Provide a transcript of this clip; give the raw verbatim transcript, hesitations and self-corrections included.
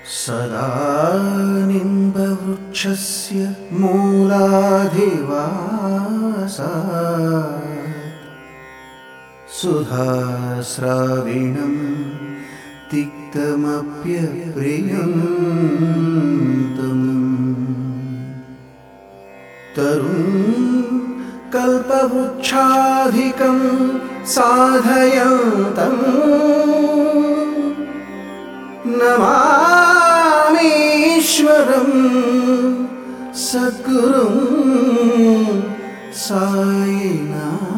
सदा निम्बवृक्षस्य मूलाधिवासात् सुधास्राविणं तिक्तमप्यप्रियन्तम् तरुं कल्पवृक्षाधिकं साधयन्तम् नमामीश्वरं सद्गुरुं साईनाथम्।